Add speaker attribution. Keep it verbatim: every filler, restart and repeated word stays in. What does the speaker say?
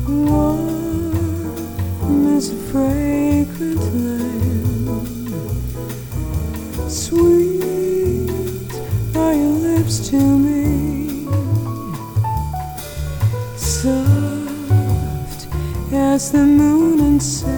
Speaker 1: Warm as a fragrant land, sweet are your lips to me, soft as the moon and sand.